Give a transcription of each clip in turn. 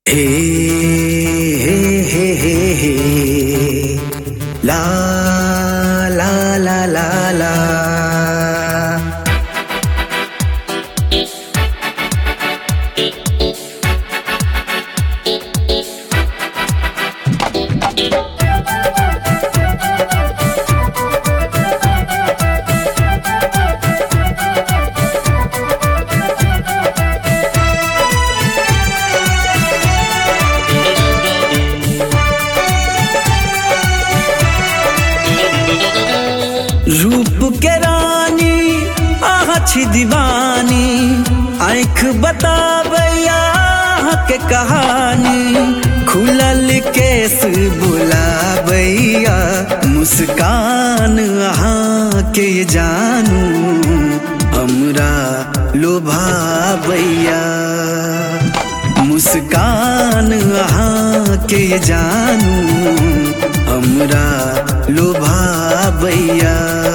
हे हे हे हे हे ला ला ला ला ला। रूप के रानी आछि दीवानी, आँख बताबैया के कहानी, खुलल केस बुलाबैया, मुस्कान अहाँ के जानू हमरा लोभाबैया, मुस्कान अहाँ के जानू हमरा लोभाबैया।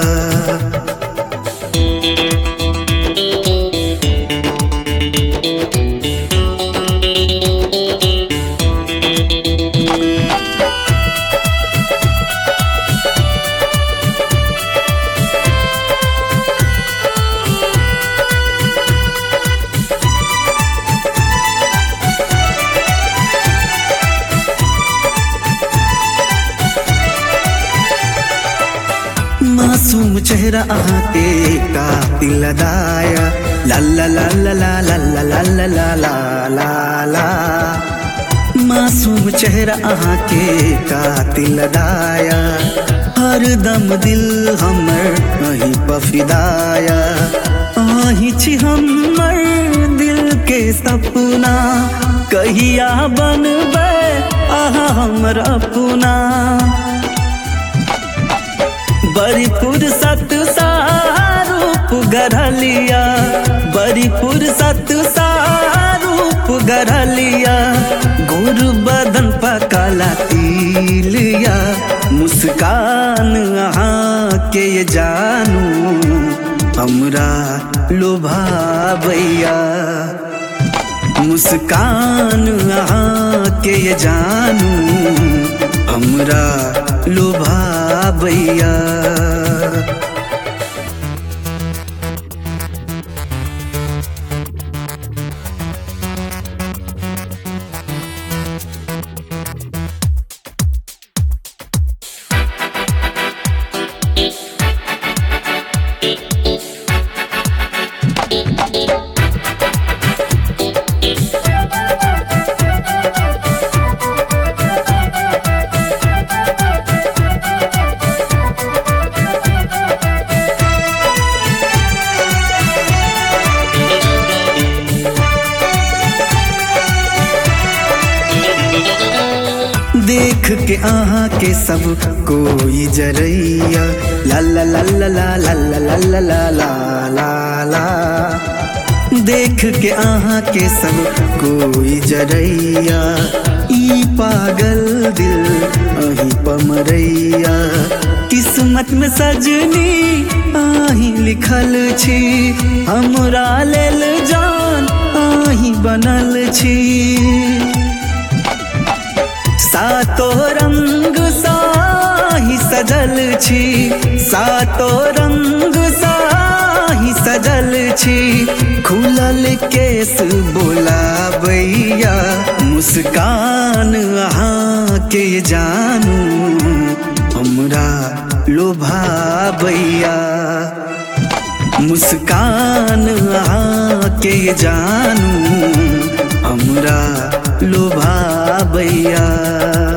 मासूम चेहरा अहाँ के कातिल अदाया, ला ला ला ला ला ला ला ला ला ला ला ला। मासूम चेहरा अहाँ के कातिल अदाया, हर दम दिल हमर अहीं पफिदाया, अहीं छी हमर दिल के सपना, कहिया बनबै अहाँ हमर अपना। बड़ी फुर्सत सा रूप गढ़लिया, बड़ी फुर्सत सा रूप गढ़लिया, गोर बदन पर काला तिलिया, मुस्कान अहाँ के जानू हमरा लोभाबैया, मुस्कान अहाँ के जानू हमरा लोभाबैया। देख के अहाँ के सब कोई जरैया, ला ला ला ला ला ला ला ला ला ला ला ला। देख के अहाँ के सब कोई जरैया, ई पागल दिल अहीं पमरैया, किस्मत में सजनी अहीं लिखल छी, हमरा लेल जान अहीं बनल छी। सातो रंग साही सजल छी, सातो रंग साही सजल छी, खुलल केस बुलाबैया, मुस्कान अहाँ के जानू हमरा लोभाबैया, मुस्कान अहाँ के जानू हमरा लोभाबैया।